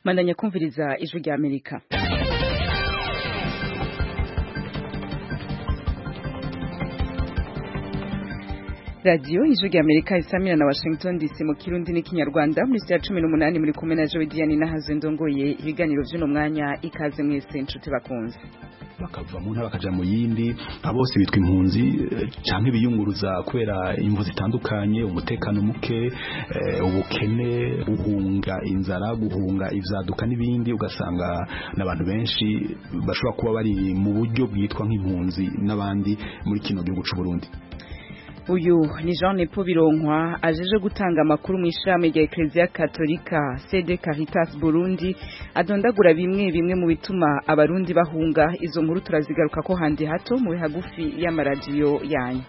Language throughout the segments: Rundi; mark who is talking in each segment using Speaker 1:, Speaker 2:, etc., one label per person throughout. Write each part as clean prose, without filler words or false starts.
Speaker 1: Mandanya kumviriza ijwi rya Amerika. Radio ijwi rya Amerika isamira na Washington DC mu Kirundi n'ikinyarwanda muri 18 muri kumwe na Joe Diane nahaze ndongoye ibiganiro by'uno mwanya ikaze mwese inshuti bakunze.
Speaker 2: Bakava mu ntara bakaja mu yindi abose bitwa impunzi canke biyunguruza kubera imvu zitandukanye, umutekano muke, ubukene, guhunga inzara, guhunga ivyaduka n'ibindi, ugasanga n'abantu benshi bashobora kuba bari mu buryo bwitwa nk'impunzi n'abandi muri kino gihugu c'u Burundi.
Speaker 1: Uyu ni Jean Paul Bironkwa ajeje gutanga amakuru mu ishami rya Ecclesia Katolika CD Caritas Burundi adondagura bimwe mu bituma abarundi bahunga. Izo nkuru turazigaruka ko handi hato mu hagufi y'amaradiyo yanyu.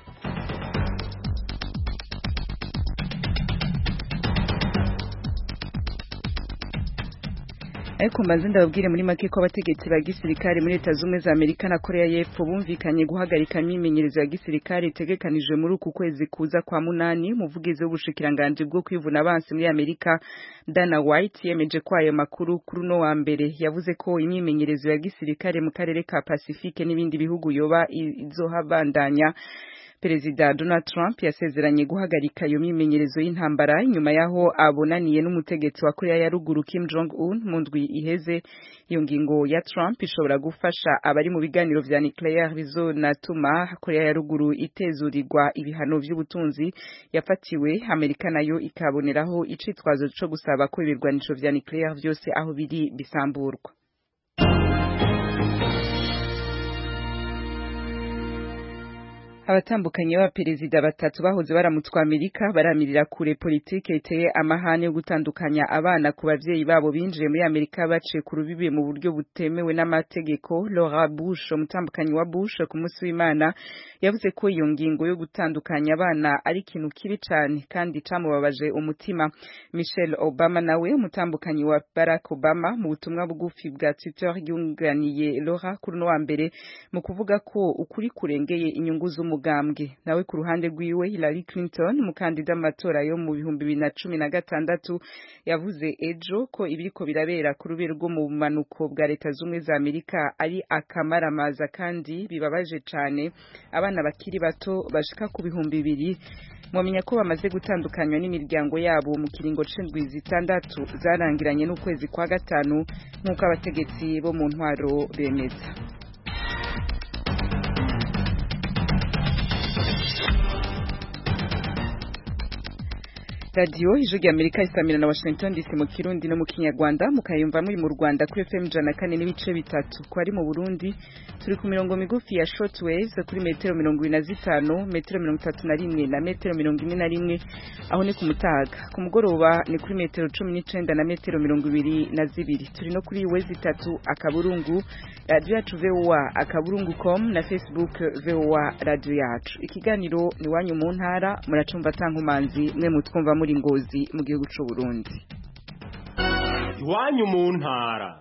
Speaker 1: Ariko mbanze ndababwire muri make ko abategetsi ba gisirikare muri Leta Zunze za Amerika na Korea y'Epfo bumvikanye guhagarika imyimenyerezo ya gisirikare itegekanijwe muri uku kwezi kuza kwa munani. Umuvugizi w'ubushikiranganje bwo kwivuna abansi muri Amerika Dana White yemeje ko ayo makuru kuri no wa mbere yavuze ko imyimenyerezo ya gisirikare mu karere ka Pacifique n'ibindi bihugu yoba izohabandanya. Perezida Donald Trump yasezeranye guhagarika iyo myimenyerezo y'intambara nyuma yaho abonaniye n'umutegetsi wa Korea ya Ruguru Kim Jong Un mu ndwi iheze. Iyo ngingo ya Trump ishobora gufasha abari mu biganiro vya nuclear bizonatuma Korea ya Ruguru itezurirwa ibihano vy'ubutunzi yafatiwe. Amerika nayo ikaboneraho icitwazo cyo gusaba ko ibirwanisho vya nuclear vyose aho biri bisamburwa. Abatambukanye b'abaperezida batatu bahoze baramutswa Amerika baramirira kure politike iteye amahane yo gutandukanya abana ku bavyeyi babo binjiye muri Amerika baciye ku rubibe mu buryo butemewe n'amategeko. Laura Bush, umutambukanyi wa Bush, ku munsi w'Imana yavuze ko iyo ngingo yo gutandukanya abana ari ikintu kibi cane kandi camubabaje umutima. Michelle Obama nawe umutambukanyi wa Barack Obama mu butumwa bugufi bwa Twitter yunganiye Laura kuri no wa mbere mu kuvuga ko ukuri kurengeye inyungu z'umugambwe. Nawe ku ruhande rwiwe Hillary Clinton, umukandida amatora yo mu 2016, yavuze ejo ko ibiriko birabera ku rubero rwo mu manuko bwa Leta Zunze za Amerika ari akamaramaza kandi bibabaje cane. Abana bakiri bato bashika ku 200 mwamenya ko bamaze gutandukanywa n'imiryango yabo mu kiringo c'indwi zitandatu zarangiranye n'ukwezi kwa gatanu nk'uko abategetsi bo mu ntwaro bemeza. Radio ijwi rya Amerika isamira na Washington DC mu Kirundi no mu Kinyarwanda, mukayumva muri mu Rwanda kuri FM 104.3. Ko ari mu Burundi turi ku mirongo migufi ya shortwaves kuri metero 25, metero 31 na metero 41. Aho ni ku Mutaga. Ku mugoroba ni kuri metero 19 na metero 22. Turi no kuri Wezi 3 akaburungu radio yacu VOA akaburungu.com na Facebook VOA radio yacu. Ikiganiro ni wanyu mu ntara, muracumva tankumanzi mwe mutwumva muri Ngozi mu gihugu c'u Burundi.
Speaker 3: Iwanyu mu ntara.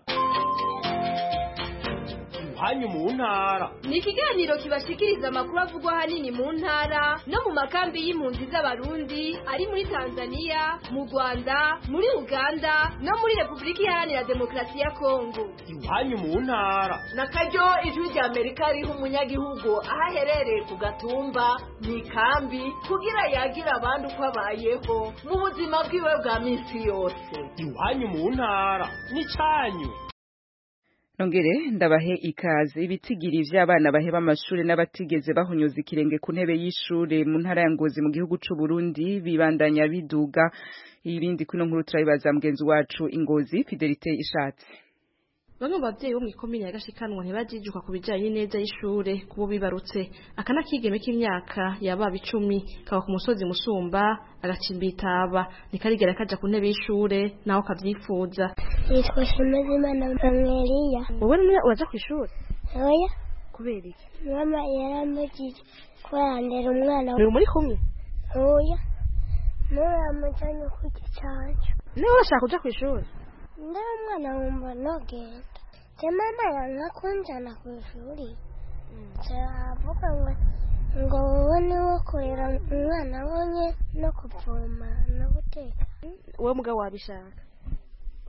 Speaker 3: Iwanyu mu ntara
Speaker 4: ni ikiganiro kibashikiriza amakuru avugwa hanini mu ntara no mu makambi y'impunzi z'abarundi ari muri Tanzania, mu Rwanda, muri Uganda no muri Republika Iharanira Demokarasi ya Kongo.
Speaker 3: Iwanyu mu ntara
Speaker 5: na karyo ijwi rya Amerika riho umunyagihugu ahaherereye ku gatumba mu kambi kugira yagira abandi uko abayeho mu buzima bwiwe bwa minsi yose.
Speaker 3: Iwanyu mu ntara ni canyu.
Speaker 1: Nongere ndabahe ikaze. Ibitigiri vy'abana baheba amashure n'abatigeze bahonyoza ikirenge ku ntebe y'ishure mu ntara ya Ngozi mu gihugu c'u Burundi bibandanya biduga. Ibindi kuno nkuru turabibaza mugenzi wacu Ingozi Fidelite Ishatse.
Speaker 6: Bamwe mu bavyeyi bo mu ikomine ya Gashikanwa ntibajijuka ku bijanye neza y'ishure kubo bibarutse. Akana kigeme k'imyaka yaba 10 kawa ku musozi Musumba agacimbitaba nikarigera kaja ku ntebe y'ishure naho kavyifuza.
Speaker 7: Yitwa Shimazimana Bamweliya.
Speaker 6: Wowe niwe uraza ku ishure?
Speaker 7: Oya.
Speaker 6: Kubera iki?
Speaker 7: Mama yaramujije kwandera umwana.
Speaker 6: Uri muri kumwe?
Speaker 7: Oya. Nora mujanye ku gicanco.
Speaker 6: Niwe urashaka kuja ku ishure?
Speaker 7: Ndamwana wumva nogenda. Mama yankunjana ku ishuri. Avuga ngo wowe niwe kurera umwana wonye no kuvoma no guteka.
Speaker 6: Wowe mugabo wabishaka?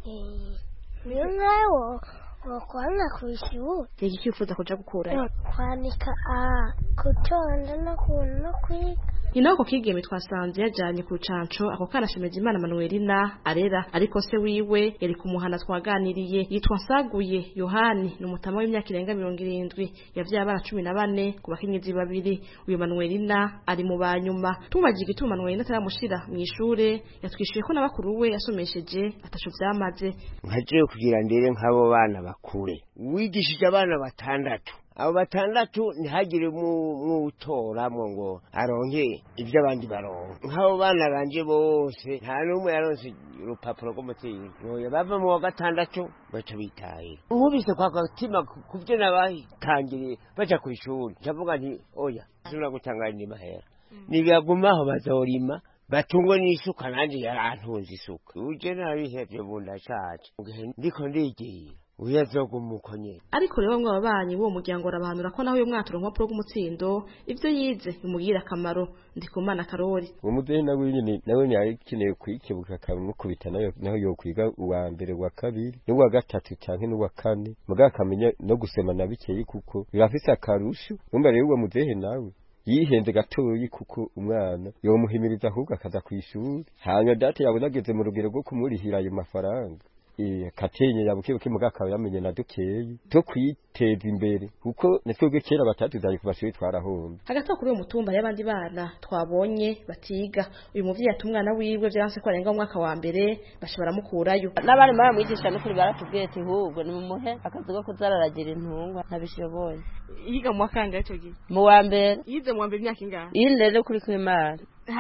Speaker 7: niyo nkawe wokwanga ku ishuri
Speaker 6: iki kifuza kuja gukura
Speaker 7: kwandika gutonda no kwiga
Speaker 6: Inako kigeme twasanze yajanye ku rucanco ako kana shemeje Imana Manuelina arera ariko se wiwe yari kumuhana twaganiriye yitwa Nsaguye Yohani n'umutama w'imyaka irenga 70 yavyaye abana 14 ku bakenyezi babiri uyu Manuelina ari mu banyuma tumaje igituma Manuelina ataramushira mu ishure yatwishuye ko nabakuru we yasomesheje atasho vyamaze
Speaker 8: nkaje kugira ndere nk'abo bana bakure wigishije abana batandatu abo batandatu ntihagire mutoramwo ngo aronke ibyo abandi baronka nk'abo bana banje bose nta n'umwe yaronse urupapuro rw'umutima noya bava mu wa gatandatu baca bitaye nkubise kwa gatima kubyo nabahitangiriye baja ku ishuri ndavuga nti oya sura gutangarira imahera nibagumaho bazorima batungwe n'isuka nanje yarantunze isuka uje nabihevye bundashaje ndiko ndigiye uyazogumukonye
Speaker 6: ariko rero ngo ababanyi bo muryango arabahanura ko naho uyo mwaturo nk'opro rw'umutsindo ivyo yize bimugira akamaro Ndikumana Karori
Speaker 9: umudehe nawe nyine nawe yakeneye kwikebuka kamukubita naho yo kwiga uwa mbere wa kabiri n'uwa gatatu canke n'uwa kane muga akamenya no gusema nabikeye kuko birafise akarusho umba rero uwo mudehe nawe yihenze gatoyi kuko umwana yomuhimiriza ahubwo akaza kwishuri hanya date yabonageze mu rugero rwo kumurihira ayo mafaranga katenye yabuke mugaka yamenye na dukeyi to kwiteza imbere kuko netwebwe kera batatuzaye kubashuri twarahomba
Speaker 6: hagati kuri uwo mutumba y'abandi bana twabonye batiga uyu muvyi yatumwana wiwe vyanse ko arenga umwaka wa mbere bashobora mukurayo
Speaker 10: n'abari mara mwigisha no kuri baratubwiye ati hubwo ni mumuhe akazugo kuzararagira intungwa ntabishoboye
Speaker 6: yiga mu wakanga ico gihe
Speaker 10: mu wa mbere
Speaker 6: yize mu wa mbere imyaka ingahe
Speaker 10: yinde kuri kwimana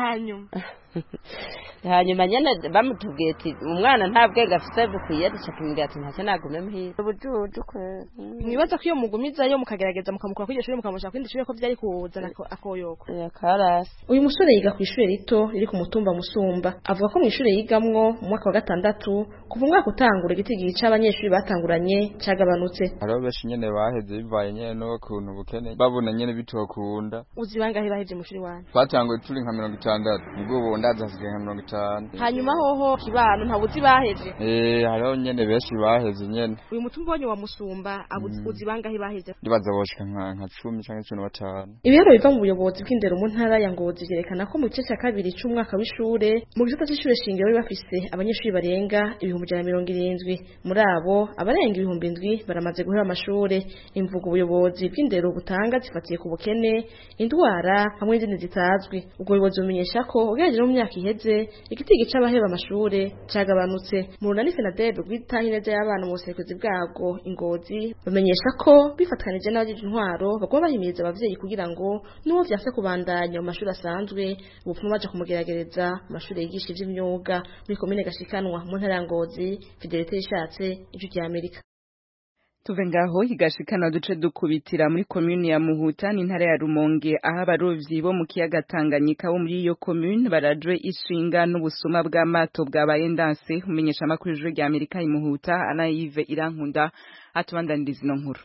Speaker 10: hanyuma nyene bamutubwiye ati umwana nta bwenge afise bukwiye ducatumira ati ntacyo nagume muhira ubujuju kwe
Speaker 6: mwibaza ko iyo mugumizayo mukagerageza mukamukura kuri ishure mukamusha kwindi ishure ko vyari kuzana akoyoko
Speaker 10: karasi
Speaker 6: uyu musore yiga ku ishure rito riri ku mutumba Musumba avuga ko mu ishure yigamwo mu mwaka wa gatandatu kuva umwaka utangura igitigi c'abanyeshuri batanguranye cagabanutse
Speaker 11: hariho benshi nyene baheze bivaye nyene no kuntu bukene babona nyene bitokunda
Speaker 6: uzibangahe bahevye mu shuri wanyu
Speaker 11: twatanguye turi nka 60 nibwo ubu ndaza nsigaye nka 50
Speaker 6: hanyuma hoho kibano ntabuzi baheje
Speaker 11: hariho nyene benshi baheze nyene
Speaker 6: uyu mutumba wanyu wa Musumba uzi bangahe baheze
Speaker 11: ndibaza boshika nka 10 canke 15
Speaker 6: ibihero biva mu buyobozi bw'indero mu ntara ya Ngozi vyerekana ko mu gice cya kabiri c'umwaka w'ishure mu gisata c'ishure shingiro bari bafise abanyeshuri barenga 170 muri abo abarenga 7,000 baramaze guhera amashure imvugo ubuyobozi bw'indero butanga zifatiye ku bukene indwara hamwe n'izindi zitazwi ubwo buyobozi bumenyesha ko ugereje mu myaka iheze igitigi c'abaheba amashure cagabanutse mu runani FENADEB rwitaho ineza y'abana mu buserukizi bwabwo Ingozi bamenyesha ko bifatkanije n'abajeje intwaro bagomba bahimiriza abavyeyi kugira ngo n'uwo vyase kubandanya mu mashuri asanzwe ubupfuma baje kumugeragereza amashuri yigisha ivy'imyuga muri komine Gashikanwa mu ntara ya Ngozi Fidelite Yishatse ijwi rya Amerika
Speaker 1: tuve ngaho higashikana duce dukubitira muri commune ya Muhuta n'intara ya Rumonge aho abarovyi bo mu kiyaga Tanganyika bo muri iyo commune barajwe ishinga n'ubusuma bw'amato bwabaye ndanse umenyesha makuru ijwi rya Amerika i Muhuta Anayive Irankunda atubandaniriza ino nkuru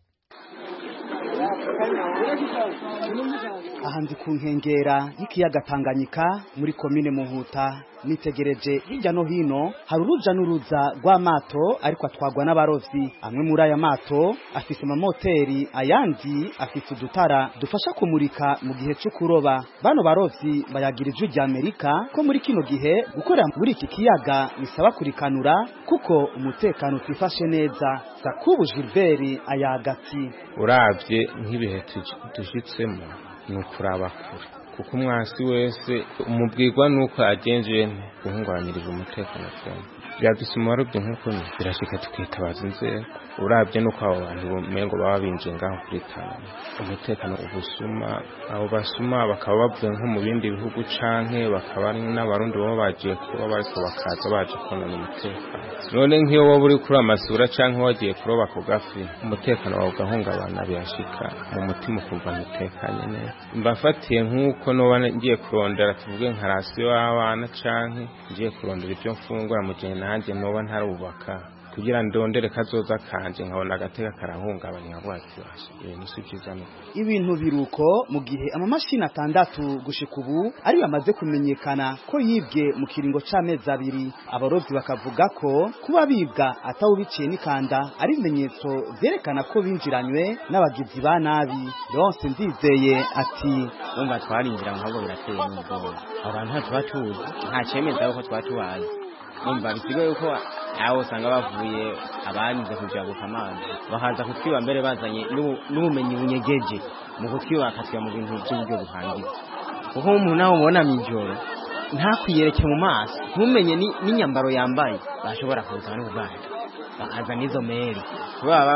Speaker 12: aha ndi ku nkengera y'ikiyaga Tanganyika muri komine Muhuta nitegereje hirya no hino hari uruja n'uruza rw'amato ariko atwagwa n'abarovyi amwe muri aya mato afise amamoteri ayandi afise udutara dufasha kumurika mu gihe cyo kuroba bano barovyi bayagira ijwi rya Amerika ko muri kino gihe gukorera muri iki kiyaga bisaba kurikanura kuko umutekano twifashe neza Sakubu Gilbert ayagati
Speaker 13: uravye nk'ibihe tushitsemo ni ukuraba kure kuko umwasi wese umubwirwa nuko agenje guhungabanyiriza umutekano cyane byaduse umarubye nk'uko birashika tukitabaza inzego urabye nuko abo bantu umengo baba binjiye ngaho kuri Tanganyika umutekano ubusuma abo basuma bakaba bavuye nko mu bindi bihugu canke bakaba n'abarundi baba bagiye kuba bariko bakaza baje konona umutekano none nk'iyo wowe uri kuri amasura canke wagiye kuroba ku gafi umutekano wawe ugahungabana birashika mu mutima ukumva ntutekanye neza mbafatiye nk'uko noba ngiye kurondera tuvuge nka rasiyo y'abana canke ngiye kurondera ibyo mfungura mu gihe nanjye noba ntarubaka kugira ndondere kazoza kanje nkabona agateka karahungabanya nkavuga ati nisi byiza no
Speaker 12: ibintu biruko mu gihe amamashini 6 gushika ubu ari bamaze kumenyekana ko yibwe mu kiringo c'amezi 2 abarovyi bakavuga ko kuba bibwa atawubiciye n'ikanda ari ibimenyetso vyerekana ko binjiranywe n'abagizi ba nabi. Ronse Ndizeye ati
Speaker 14: umva twarinjira nk'abo birateye n'ubwoba abantu batuzi nta cemeza ko twatubaye numva bisigaye yuko aho usanga bavuye abanze kujabuka amazi bakaza kutwiba mbere bazanye n'ubumenyi bunyegeje mu kutwiba bakatwiba mu bintu by'uburyo buhangiye kuko umuntu nawe ubona mw'ijoro ntakwiyereke mu maso ntumenye n'inyambaro yambaye bashobora kuza n'ubwato bakaza n'izo meri baba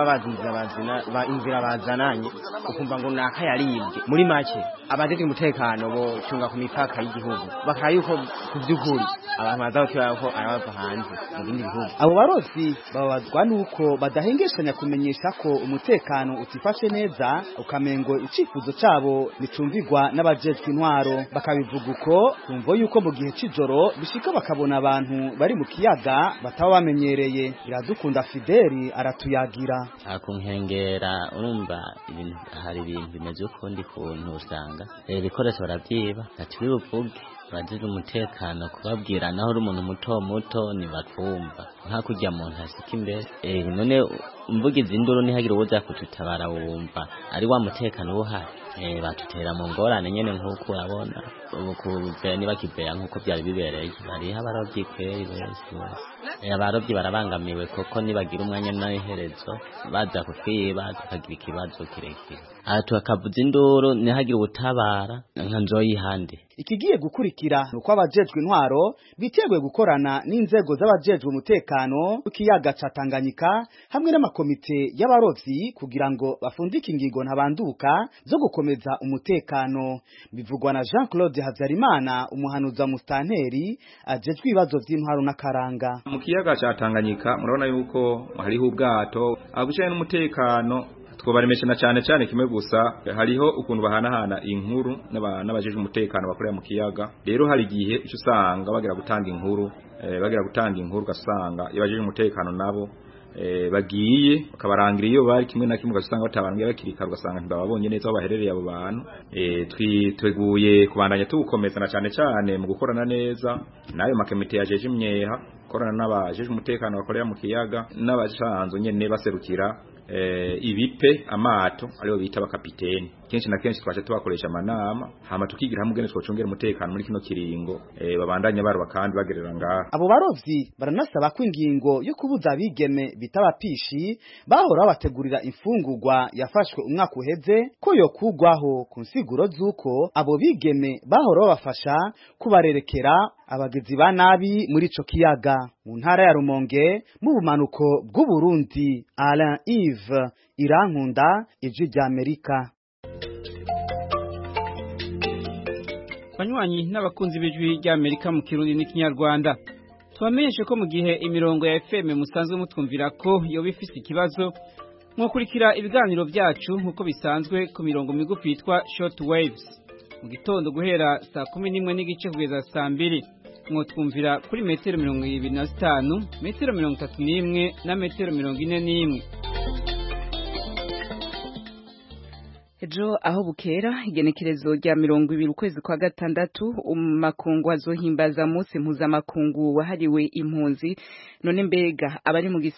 Speaker 14: inzira bazananye ukumva ngo naka yaribye muri make abadete umutekano bo cunga ku mipaka y'igihugu bakara yuko kuvyukuri abantu bazakira ko arabava hanze mu bindi bihugu.
Speaker 12: Abo barovyi babazwa nuko badahengeshanya kumenyesha ko umutekano utifashe neza ukamengo icifuzo cabo nicumvigwa n'abajejwe intwaro bakabivuga uko kumvo yuko mu gihe c'ijoro bishika bakabona abantu bari mu kiyaga bataba bamenyereye. Iradukunda Fideli aratuyagira
Speaker 14: akunkengera urumva hari ibintu bimeze ukundi kuntu usanga ibikoresho baravyiba ati bivuge bagize umutekano kubabwira naho uri umuntu muto nibakumva nka kujya mu ntasika imbere none umvugiza induru ntihagire uwoza kututabara wumva ari wa mutekano uhari batutera mu ngorane nyene nk'uko urabona ubu niba kibeya nk'uko byari bibereye bariho abarovyi kweri bose abarovyi barabangamiwe koko nibagira umwanya n'iherezo baza kutwiba tukagira ikibazo kirekire aha tukavuza induru ntihagire ubutabara nka nzoyihande.
Speaker 12: Ikigiye gukurikira nuko abajejwe intwaro biteguye gukorana n'inzego z'abajejwe umutekano w'ikiyaga ca Tanganyika hamwe n'amakomite y'abarovyi kugira ngo bafundike ingingo ntabanduka zo gukomeza umutekano. Bivugwa na Jean-Claude Hazarimana umuhanuza mustanteri ajejwe ibibazo vy'intwaro n'akaranga.
Speaker 15: Mu kiyaga ca Tanganyika murabona yuko hariho ubwato abujanye n'umutekano twobaremesha na cyane kimwe gusa hariho ukuntu bahanahana inkuru n'abajeje umutekano bakorera mu kiyaga. Rero hari gihe ico usanga bagira gutanga inkuru gasanga yabajeje umutekano nabo bagiye bakabarangira iyo bari kimwe na kimwe gasanga batabarangira bakirika ugasanga ntibababonye neza aho baherereye abo bantu. Twiteguye kubandanya tugukomeza na cyane mu gukorana neza nayo makomite yajeje imyeha korana n'abajeje umutekano bakorera mu kiyaga n'abasanzwe nyene baserukira ibipe amato ariyo bita bakapiteni. Kenshi na kenshi twaje tubakoresha amanama hama tukigira hamwe gene twocongera umutekano muri kino kiringo babandanya baroba kandi bagerera ngaha.
Speaker 12: Abo barovyi baranasaba ko ingingo yo kubuza abigeme bitabapishi bahora bategurira imfungurwa yafashwe umwaka uheze ko yokugwaho ku nsiguro z'uko abo bigeme bahora babafasha kubarerekera abagizi ba nabi muri ico kiyaga. Mu ntara ya Rumonge mu bumanuko bw'u Burundi, Alain Yves Irankunda, Ijwi ry'Amerika.
Speaker 16: Banywanyi n'abakunzi b'Ijwi ry'Amerika mu Kirundi n'Ikinyarwanda, tubamenyeshe ko mu gihe imirongo ya FM musanzwe mutwumvira ko yoba ifise ikibazo mwokurikira ibiganiro byacu nkuko bisanzwe ku mirongo migufi yitwa short waves mu gitondo guhera saa 11:30 kugeza saa 2 mwotwumvira kuri metero 25, metero 31 na metero 41.
Speaker 1: Ejo aho bukera igenekerezo rya 20 ukwezi kwa gatandatu makungu azohimbaza munsi mpuzamakungu wahariwe impunzi. None mbega abari mu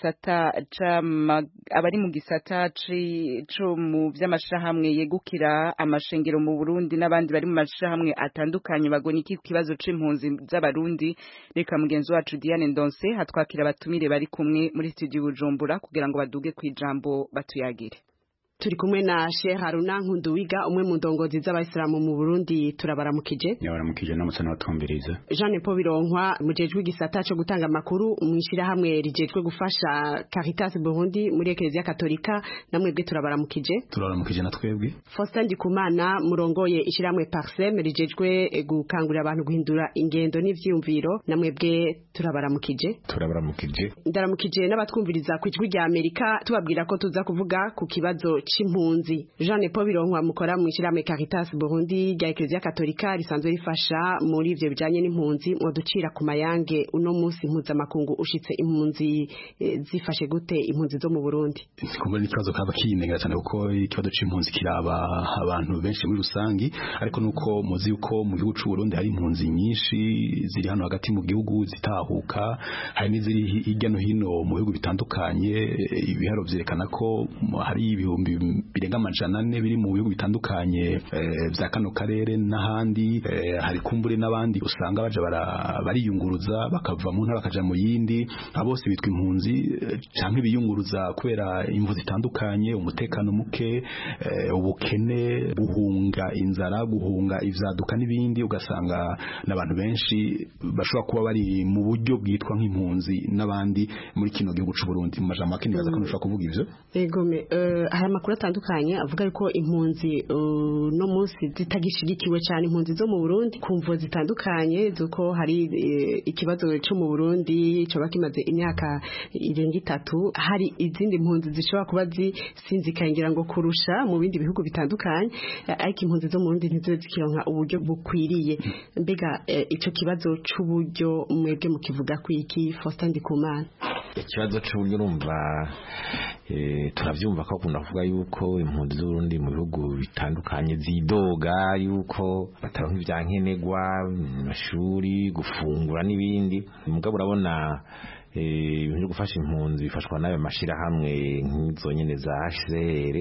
Speaker 1: gisata cyo mu by'amashirahamwe yegukira amashengero mu Burundi n'abandi bari mu mashirahamwe atandukanye bagona iki kibazo c'impunzi z'abarundi. Reka mugenzi wacu Diane Ndonse hatwakira abatumire bari kumwe muri studio Bujumbura kugira ngo baduge kwijambo batuyagire.
Speaker 17: Turi kumwe na Sheikh Haruna Nkunduwiga umwe mu ndongozi z'abayisilamu mu Burundi. Turabaramukije.
Speaker 2: Yabaramukije namutse n'abatumbiriza.
Speaker 17: Jean Paul Bironkwa mujejwe igisata cyo gutanga amakuru mwishira hamwe rijejwe gufasha Caritas Burundi muri Eklezia Katolika. Namwebwe turabaramukije.
Speaker 2: Turabaramukije na twebwe.
Speaker 17: Faustin Ndikumana murongoye ishiramwe Parsem rijejwe gukangurira abantu guhindura ingendo n'ivyumviro. Namwebwe turabaramukije.
Speaker 2: Turabaramukije.
Speaker 17: Ndaramukije n'abatwumviriza ku Ijwi ry'Amerika tubabwira ko tuza kuvuga ku kibazo c'impunzi. Jean Paul Bironkwa mukora mu ishirahamwe Caritas Burundi rya Eklezia Katolika risanzwe rifasha muri ivyo bijanye n'impunzi mu ducira ku mayange uno munsi mpuzamakungu ushitse impunzi zifashe gute impunzi zo mu Burundi.
Speaker 2: Kumbe n'ikibazo kaba kinegera cyane kuko ikibazo c'impunzi kiraba abantu benshi muri rusangi, ariko nuko muzi uko mu gihugu c'u Burundi hari impunzi nyinshi ziri hano hagati mu gihugu zitahuka, hari n'iziri hirya no hino mu bihugu bitandukanye. Ibiharo vyerekana ko hari ibihumbi birenga 400 biri mu bihugu bitandukanye vya kano karere n'ahandi. Hari kumbure n'abandi usanga baje bariyunguruza bakava mu ntara bakaja mu yindi, abose bitwa impunzi canke biyunguruza kubera imvu zitandukanye, umutekano muke, ubukene, guhunga inzara, guhunga ivyaduka n'ibindi. Ugasanga n'abantu benshi bashobora kuba bari mu buryo bwitwa nk'impunzi n'abandi muri kino gihugu c'u Burundi. Mu majambo make nibaza ko nshobora kuvuga ivyo.
Speaker 17: Ego hari amakuru atandukanye avuga yuko impunzi no munsi zitagishigikiwe cyane, impunzi zo mu Burundi kumvo zitandukanye zuko hari ikibazo cyo mu Burundi cyo bakimaze imyaka irenga 3. Hari izindi impunzi zishobora kuba zisinzikangira ngo kurusha mu bindi bihugu bitandukanye, ariko impunzi zo mu Burundi ntizo zikironka uburyo bukwiriye. Mbega ico kibazo c'uburyo mwebwe mukivuga kwiki Faustin Ndikumana?
Speaker 18: Ikibazo c'uburyo urumva turavyumva ko akunda kuvuga yuko impunzi z'Uburundi mu bihugu bitandukanye zidoga yuko bataronka ivyankenegwa, amashuri, gufungura n'ibindi. Mugabo urabona ibintu byo gufasha impunzi bifashwa n'ayo mashirahamwe nk'izo nyene za HCR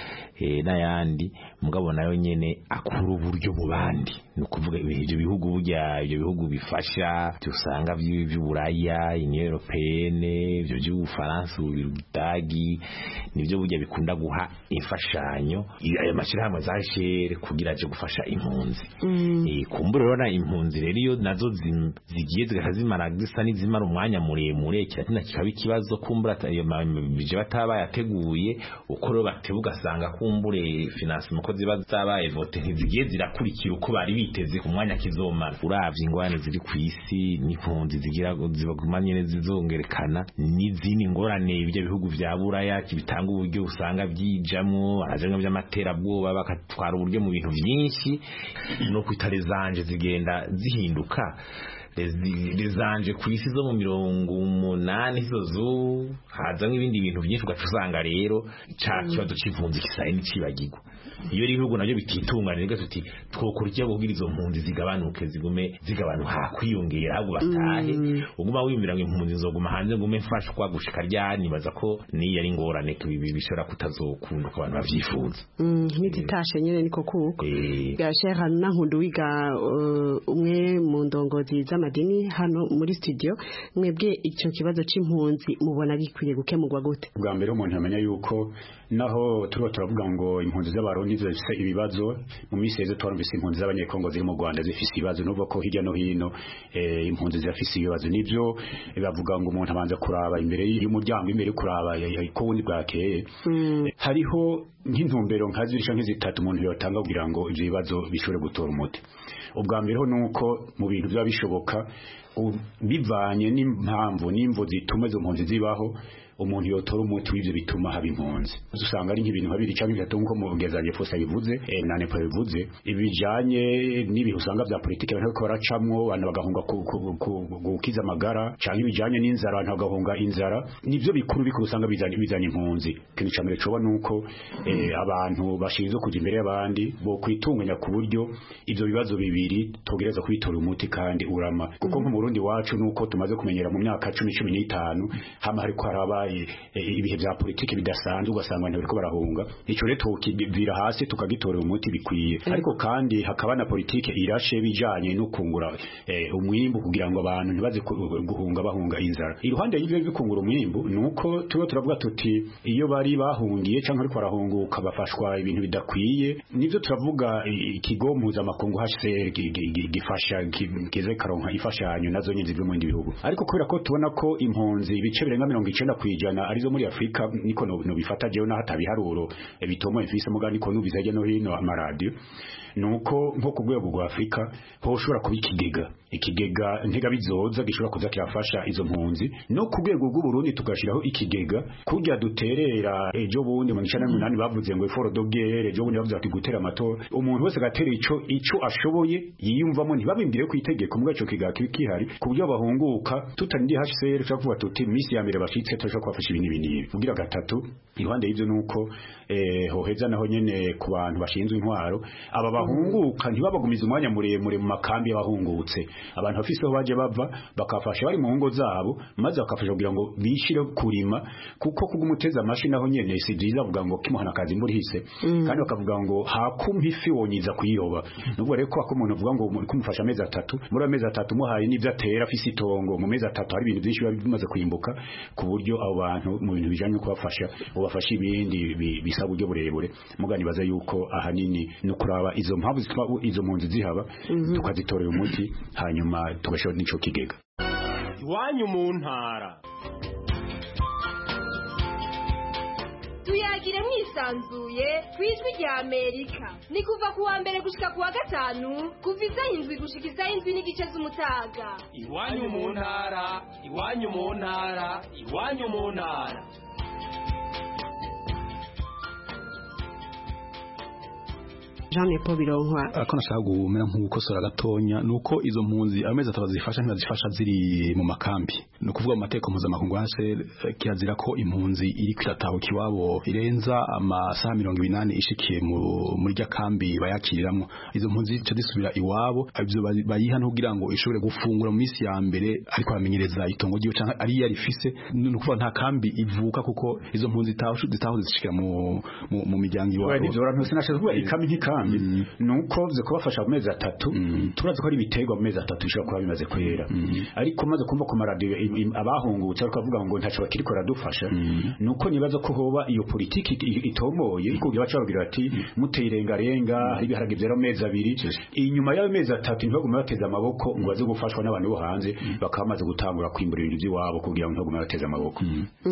Speaker 18: n'ayandi, mugabo nayo nyene akura uburyo mu bandi. Ni ukuvuga ibyo bihugu burya ibyo bihugu bifasha usanga by'Uburaya, Union Européenne, ibyo by'Ubufaransa, Ubudagi, nibyo burya bikunda guha imfashanyo ayo mashirahamwe za HCR kugira aje gufasha impunzi. Kumbura rero impunzi rero iyo nazo zigiye zigazimara gisa n'izimara umwanya muremure, kiratina kikaba ikibazo. Kumbura ayo bije bataba yateguye uko rero batebuga sanga kumbure finance muko ziba zabaye vote ntizigiye zirakurikira uko bari biteze ku mwanya kizomara. Uravye ingwane ziri ku isi n'impunzi zigira zibagumanye zizongerekana n'izindi ngorane ibyo bihugu vya Buraya kibitanga uburyo usanga byijamwo ajanwa by'amaterabwoba bakatwara uburyo mu bintu byinshi no kwitare zanje zigenda zihinduka. Lezanje ku isi zo mu 80 zo haza n'ibindi bintu byinshi ugacusanga rero ca kibazo c'impunzi kisaye n'icibagirwa. Iyo rihugu nabyo bititunganira gasuti twokurikira bubwira izo mpunzi zigabanuke zigume zigabanuka kwiyongera ahubwo batahe uguma wimira ngo impunzi zoguma hanze ngume mfashwa gushika ryani baza ko ni yari ngorane bishobora kutazokunda ko abantu bavyifuza.
Speaker 17: Ntizitashe nyene niko kuko gashera nankundu wiga umwe mu ndongozi z'amadini hano muri studio. Mwebwe ico kibazo c'impunzi mubona gikwiye gukemurwa gute?
Speaker 19: Bwa mbere umuntu yamenya yuko naho turavuga ngo impunzi z'abarundi zifise ibibazo, mu miseze twarumvise impunzi z'abanyekongo ziri mu Rwanda zifise ibibazo, nuvuga ko hirya no hino impunzi zifise ibibazo. Nivyo bavuga ngo umuntu abanza kuraba imbere y'umuryango, imbere kuraba ko wundi bwakeye. Hariho nk'intumbero nkazirisha nk'izitatu umuntu yotanga kugira ngo ivyo bibazo bishobore gutora umuti. Ubwa mbere ho nuko mu bintu bya bishoboka bivanye n'impamvu n'imvo zituma izo mpunzi zibaho, umuntu yotora umuti w'ivyo bituma haba impunzi. Usanga ari nk'ibintu babiri cyangwa bitatu nko mu ngezanye Fosa bivuze nane po bivuze ibijanye n'ibihe usanga bya politike abantu ko baracamwo abantu bagahunga gukiza amagara cyangwa ibijanye n'inzara abantu bagahunga inzara. Nivyo bikuru usanga bizanye impunzi. Kintu cyamere coba nuko abantu bashinzwe kuja imbere y'abandi bo kwitunganya ku buryo ivyo bibazo bibiri togereza kwitora umuti kandi urama. Kuko mu Burundi wacu nuko tumaze kumenyera mu myaka 10-15 hama hariko haraba ibihe bya politiki bidasanzwe ugasanga abantu bariko barahunga. Ico rero tukivira hasi tukagitorera umuti bikwiye. Ariko kandi hakaba na politiki irashe bijanye no kungura umwimbu kugira ngo abantu ntibaze guhunga bahunga inzara. Iruhande y'ibyo bikungura umwimbu nuko turavuga tuti iyo bari bahungiye canke ariko barahunguka bafashwa ibintu bidakwiye. Nivyo turavuga ikigo mpuzamakungu HCR gifasha kize karonka ifashanyo nazo nyinzi byo mu bindi bihugu. Ariko kubera ko tubona ko impunzi ibice birenga 90% arizo muri Afrika niko no bifata jewe na hatabiharuro bitomo ifise mugani ko nubizaje no hino amaradio nuko nko ku rwego rwa Afrika ho ushobora kubikigega ikigega ntega bizoza gishobora kuza kirafasha izo mpunzi no ku rwego rw'u Burundi tugashiraho ikigega kujya duterera ejo bundi mu 2008 bavuze ngo effort de guerre ejo bundi bavuze ati gutera amatora umuntu wese gatera ico ashoboye yiyumvamo ntibabindire ku itegeko mu gaco kigega kihari ku buryo bahunguka tutandi HCR cyavuga tuti misi ya mbere bashitse turashaka kwafasha ibintu binini kugira gatatu ihande y'ivyo nuko hoheza naho nyene ku bantu bashinzwe intwaro aba bahunguka ntibabagumiza umwanya muremure mu makambi y'abahungutse abantu bafise aho baje bava bakafasha bari mu ngo zabo maze bakafasha kugira ngo bishire kurima kuko kugumuteza amashi naho nyene si byiza vuga ngo kimuhana kazi muri hise kandi bakavuga ngo hakumpifi wonyiza kuyiroba nubwo rero ko umuntu uvuga ngo muri kumufasha amezi 3 muri amezi 3 muhaye n'ivyo atera afise itongo mu mezi 3 hari ibintu byinshi bimaze kuyimbuka ku buryo abo bantu mu bintu bijanye no kubafasha ubafasha ibindi bisaba uburyo burebure mugani baza yuko ahanini no kuraba izo mpamvu zitwa izo mpunzi zihaba tukazitorera umuti hanyuma tugashora n'ico kigega
Speaker 3: iwanyu mu ntara
Speaker 4: tuyagire mwisanzuye kwijwi rya Amerika ni kuva kuwa mbere gushika kuwa gatanu kuva izahindwi gushika izahindwi n'igice z'umutaga
Speaker 3: iwanyu mu ntara iwanyu mu ntara iwanyu mu ntara
Speaker 17: Jean Paul Bironkwa
Speaker 2: ako nashaka guhumera nk'ukosora gatonya nuko izo mpunzi amezi atazifasha ntazifasha ziri mu makambi no kuvuga mu mateko mpuzamakungu hase kirazira ko impunzi iri kwirataho kiwabo irenza amasaha 28 ishikiye muri rya kambi bayakiriramwo izo mpunzi zica zisubira iwabo abyo bayiha no kugira ngo ishobore gufungura mu misi ya mbere ariko bamenyereza itongo giyo canke ari yarifise no kuvuga nta kambi ivuka kuko izo mpunzi zitaho zishikira mu miryango iwabo
Speaker 19: nivyo abantu sinashaka kuvuga ikambi nk'ika nuko byo kubafasha mu mezi 3 turazi ko ari ibitego mu mezi 3 bishobora kuba bimaze kwera ariko maze kumva ku maradiyo abahungutse ariko avuga ngo ntaco bakiriko radufasha nuko nibaza ko hoba iyo politiki itomoye kugira bacabagira ati muteye irengarenga hari biharage byera mu mezi 2 inyuma y'ayo mezi 3 ntibaguma bateza amaboko ngo baze gufashwa n'abantu bo hanze bakamaze gutangura kwimbura ibintu by'iwabo kugira ngo ntaguma bateza amaboko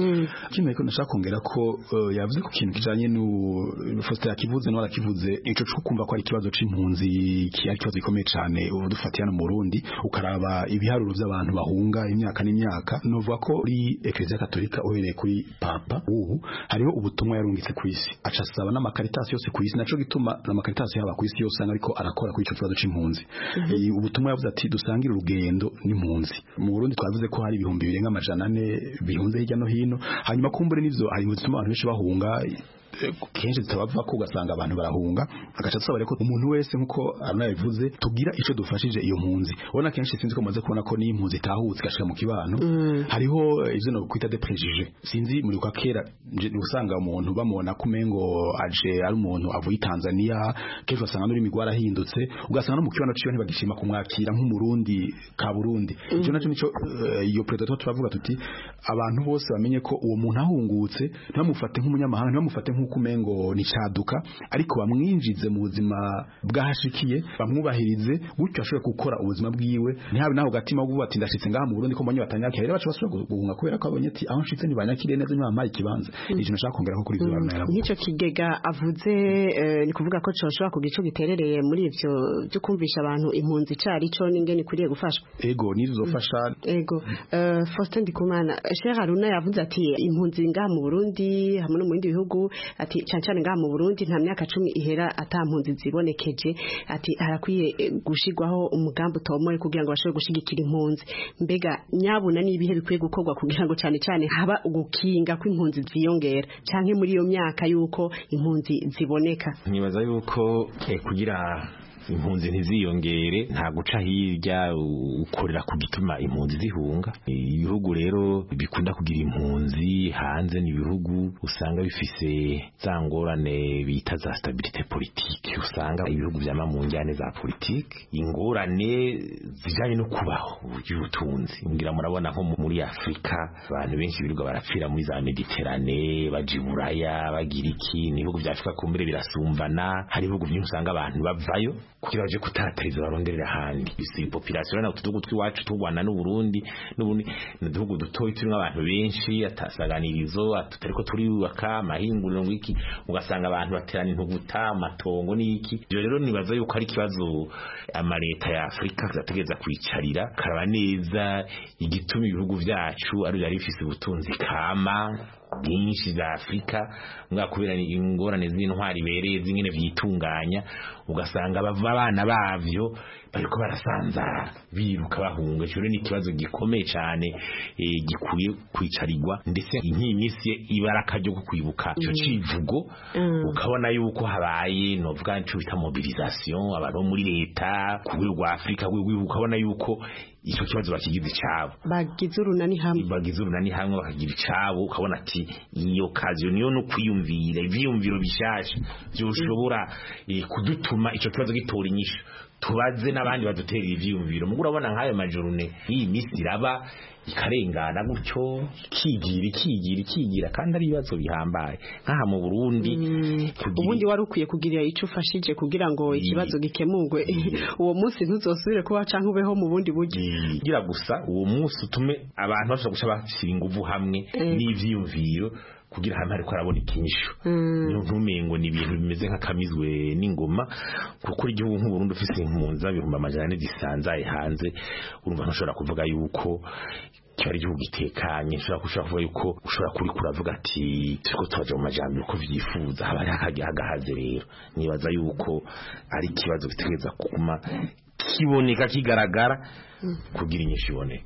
Speaker 2: kimwe ko nashaka kongera ko yavuze ku kintu kijanye no Foster yakivuze no arakivuze ico kumva ko ari ikibazo c'impunzi kiyari kibazo gikomeye cyane udufatiye no mu Burundi ukaraba ibiharuro by'abantu bahunga imyaka n'imyaka novuga ko uri Ecclesia Katolika uhereye kuri Papa hariho ubutumwa yarungitse ku isi acasaba n'amakaritasi yose ku isi naco gituma n'amakaritasi yaba ku isi yose ariko arakora kuri ico kibazo c'impunzi ubutumwa yavuze ati dusangira urugendo n'impunzi mu Burundi twavuze ko hari ibihumbi birenga amajana 4 bihunze hirya no hino hanyuma kumbure nivyo hari mu bituma abantu benshi bahunga kenshi zitabava ko ugasanga abantu barahunga agaca tusaba reko umuntu wese nkuko aranabivuze tugira ico dufashije iyo mpunzi ubona kenshi sinzi ko maze kubona ko ni impunzi itahutse gashika mu kibano hariho ivyo no kwita de préjugés sinzi muri kwa kera usanga umuntu bamubona kumengo aje ari umuntu avuye Tanzania kenshi usanga n'uri migwara hindutse ugasanga no mu kibano ciyo ntibagishima kumwakira nk'umurundi ka Burundi ico naco nico iyo predator tubavuga tuti abantu bose bamenye ko uwo muntu ahungutse ntibamufate nk'umunyamahanga ntibamufate nk'ukumengo ni caduka ariko bamwinjize mu buzima bwahashikiye bamwubahirize gutyo ashobora gukora ubuzima bwiwe ntihabe naho gatima bwo ati ndashitse ngaha mu Burundi ko mbonye batanyakira rero bacu basubira guhunga kubera ko abonye ati aho nshitse ntibanyakire neza nyamaye ikibanza ikintu nashaka kongera ko kuri zibana yabo
Speaker 17: nk'ico kigega avuze ni kuvuga ko coshobora kugico giterereye muri ivyo byo kumvisha abantu impunzi cari co n'ingene kuriye gufashwa
Speaker 2: ego nizofasha
Speaker 17: ego Faustin Ndikumana Sheikh Haruna yavuze ati impunzi ngaha mu Burundi hamwe no mu bindi bihugu ati cancane ngaha mu Burundi nta myaka 10 ihera atampunzi zibonekeje ati harakwiye gushigwaho umugambi utomoye kugira ngo bashobore gushigikira impunzi mbega nyabuna nibihe bikwiye gukorwa kugira ngo cyane haba ugukinga kw'impunzi ziyongera canke muri iyo myaka yuko impunzi ziboneka
Speaker 18: nibaza yuko kugira impunzi ntiziyongere nta guca hirya ukorera ku gituma impunzi zihunga ibihugu rero bikunda kugira impunzi hanze n'ibihugu usanga bifise za ngorane bita za stabilité politique usanga ibihugu byama mu njyane za politique ingorane zijanye no kubaho ubutunzi ngira murabona nko muri Afrika abantu benshi birirwa barapfira muri za Mediterane bajiburaya bagira iki n'ibihugu bya Afrika kumbere birasumbana hari ibihugu byinshi usanga abantu bavayo kugira baje kutatariza baronderera handi isi population na utudugu twiwacu turwana n'u Burundi n'uduhugu dutoyi turimo abantu benshi atasaganirizo atariko turiyubaka amahinguriro ngiki ugasanga abantu baterana intuguta amatongo n'iki ibyo rero nibaza yuko ari kibazo amareta ya Afrika zategeza kwicarira karaba neza igituma ibihugu vyacu ari bari bifise ubutunzi kama byinshi za Afrika mwakubera ingorane z'intwari bereye zingene vyitunganya ugasanga bava abana bavyo bariko barasanzara biruka bahunga cyo ni kibazo gikomeye cyane gikuye kwicarirwa ndetse inkimisi ibaraka ryo kwibuka cyo civugo ukabona yuko habaye novuga cyo bita mobilisation abantu muri leta ku rwego rwa Afrika ukabona yuko icyo kibazo bakigize cyabo
Speaker 17: bagize urunani hamwe
Speaker 18: bakagira cyabo ukabona ati iyo occasion niyo no kwiyumvira ivyumviro bishasha byoshobora kudutuma icyo kibazo gitora inyishu tubaze n'abandi badutera ivyumviro mugo urabona nkayo majorune iyi misi iraba ikarengana gutyo kigira kandi ari ibibazo bihambaye nkaha mu Burundi
Speaker 17: ubundi wari ukwiye kugira ico ufashije kugira ngo ikibazo gikemurwe uwo munsi ntuzosubire kuba canke ubeho mu bundi buryo
Speaker 18: gira gusa uwo munsi utume abantu bashobora guca bashyira inguvu hamwe n'ivyumviro kugira hamwe ariko arabona ikinyisho ntumengo ni ibintu bimeze nk'akamizwe n'ingoma kuko igihugu nk'u Burundi ufise impunzi ibihumbi amajana zisanzaye hanze urumva ntushobora kuvuga yuko cyari igihugu gitekanye ushobora kuvuga yuko ushobora kuri kuravuga ati turiko twaje mu majambere uko vyifuza haba ari hagahaze rero nibaza yuko ari ikibazo gitegereza kuguma kiboneka kigaragara kugira inyishu iboneka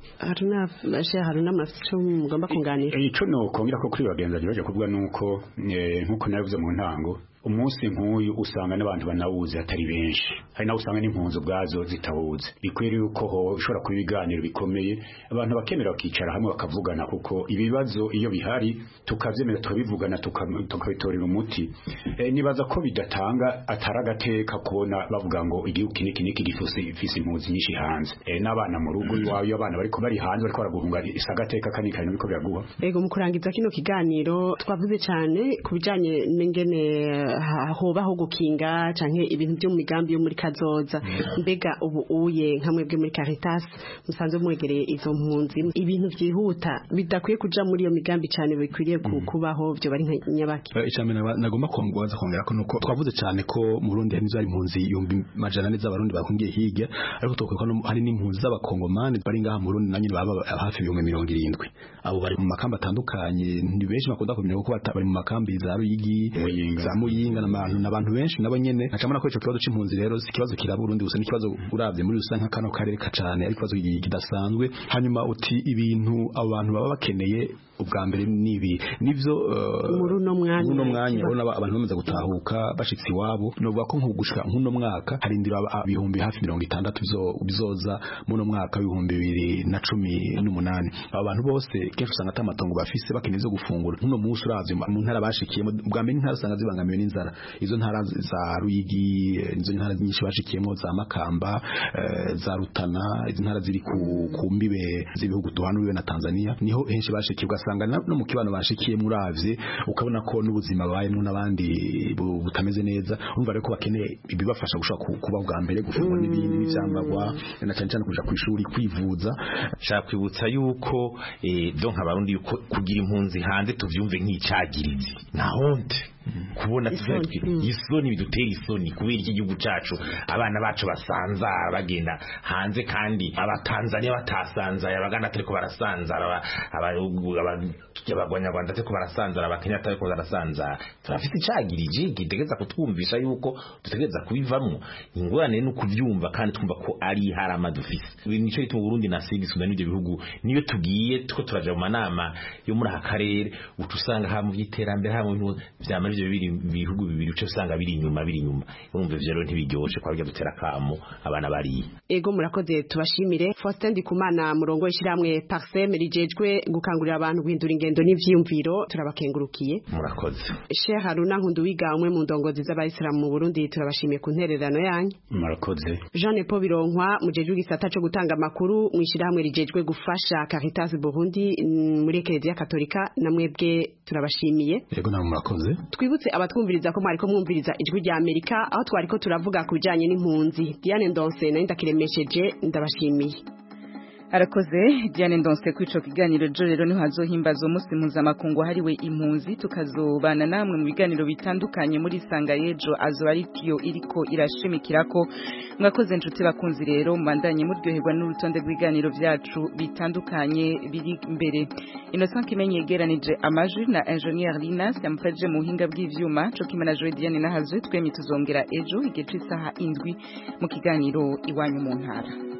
Speaker 17: haruna amaficho mugomba kunganira
Speaker 19: ico no kongera ko kuri bagenza baje kuvuga nuko nkuko navuze mu ntango umunsi nk'uyu usanga n'abantu banawuzi atari benshi hari nawe usanga n'impunzi ubwazo zitawuzi bikwiriye yuko ushobora kuba ibiganiro bikomeye abantu bakemera bakicara hamwe bakavugana kuko ibibazo iyo bihari tukavyemera tukabivugana tukabitorera umuti nibaza ko bidatanga ataragateka kubona bavuga ngo igihugu kiniki gifise impunzi nyinshi hanze n'abana mu rugo iwayo abana bariko bari hanze bariko baraguhunga isagateka kanikanye biko biraguha
Speaker 17: ego mu kurangiza kino kiganiro twavuze cyane kubijanye n'ingene hobaho gukinga canke ibintu byo mu migambi yo muri kazoza mbega ubu uye nkamwe bwe muri Caritas musanze mwegereye izo mpunzi ibintu vyihuta bidakwiye kuja muri iyo migambi cyane bikwiriye kubaho byo bari nyabaki
Speaker 2: icamena nagomba kongwaza kongera ko nuko twavuze cyane ko mu Burundi hari zari impunzi 100 z'abarundi bakungiye higa ariko tokwe hari n'impunzi z'abakongomani bari ngaha mu Burundi nanyine baba hafi 70 abo bari mu makamba atandukanye ni benshi bakunda kumenya ko bari mu makambi za Ruyigi za Muyinga n'abantu benshi nabo nyene nacamana ko ico kibazo c'impunzi rero si kibazo kira Burundi gusa ni kibazo uravye muri rusanka kano karere kacane ari kibazo kidasanzwe hanyuma uti ibintu abantu baba bakeneye ubwa mbere nibi nivyo
Speaker 17: muri no
Speaker 2: mwanya ubona abantu bamaze gutahuka bashitsi wabo novuga ko nkugushika nkuno mwaka harindira ibihumbi hafi 60 bizoza muno mwaka w'ibihumbi 2018 aba bantu bose kenshi usanga atamatongo bafise bakeneye zo gufungura nkuno munsi uravye mu ntara bashikiyemo ubwa mbere ntara usanga zibangamiwe n'inzara izo ntara za Ruyigi izo ntara nyinshi bashikiyemo za Makamba za Rutana izo ntara ziri ku mbibe z'ibihugu duhanuwe na Tanzania niho henshi bashikiye ugasanga no mu kibano bashikiye muravye ukabona ko n'ubuzima bayemo n'abandi butameze neza urumva reko bakeneye ibibafasha gushaka kuba bwa mbere gufungwa n'ibindi n'ivyambagwa na cyane cyane kuja kwishuri kwivuza
Speaker 18: shaka kwibutsa yuko donc abarundi yuko kugira impunzi hanze tuvyumve nk'icagirizi na honte kubona tuzatwi isoni bidutera isoni kubera iki gihugu cacu abana bacu basanzara bagenda hanze kandi abatanzania batasanzaye abaganda ariko barasanzara abagwanyarwanda ariko barasanzara abakenya ariko barasanzara turafite icagirije gitegeza kutwumvisha yuko dutegeza kubivamwo ingorane no kuvyumva kandi twumva ko ari harama dufise nico gituma Burundi na Sudan n'ibyo bihugu niyo tugiye tuko turaja mu manama yo muri akarere utusanga ha mu byiterambere ha mu vyama ivyo bihugu bibiri uce usanga biri inyuma urumva ivyo rero ntibiryoshe kwa burya dutera kamo abana bari
Speaker 17: ego murakoze tubashimire Faustin Ndikumana murongo ishiramwe Parsem rijejwe gukangurira abantu guhindura ingendo n'ivyumviro turabakengurukiye
Speaker 18: murakoze
Speaker 17: Sheikh Haruna Nkunduwiga umwe mu ndongozi z'abayisilamu mu Burundi turabashimiye ku ntererano yanyu
Speaker 19: murakoze
Speaker 17: Jean Paul Bironkwa mujejwe gisata cyo gutanga makuru mwishirahamwe rijejwe gufasha Caritas Burundi muri Eklezia Katolika namwebwe turabashimiye
Speaker 2: yego namwe murakoze
Speaker 17: twibutse abatwumviriza ko mwariko mwumviriza ijwi rya Amerika aho twariko turavuga ku bijanye n'impunzi. Diane Ndonse nari ndakiremesheje ndabashimiye.
Speaker 1: Arakoze Diane Ndonse kwico kiganiro jo rero niho hazohimbaza umunsi mpuzamakungu hariwe impunzi tukazobana namwe mu biganiro bitandukanye muri sanga yejo azo ariyo iriko irashimikirako mwakoze inshuti bakunzi rero mbandanye muryoherwa n'urutonde rw'ibiganiro vyacu bitandukanye biri imbere. Innocent Kimenyi yegeranije amajwi na Engineer Linas yamfaje mu buhinga bw'ivyuma co kimana Joy Diane nahazwe twemye tuzongera ejo igihe c'isaha 7 mu kiganiro iwanyu mu ntara.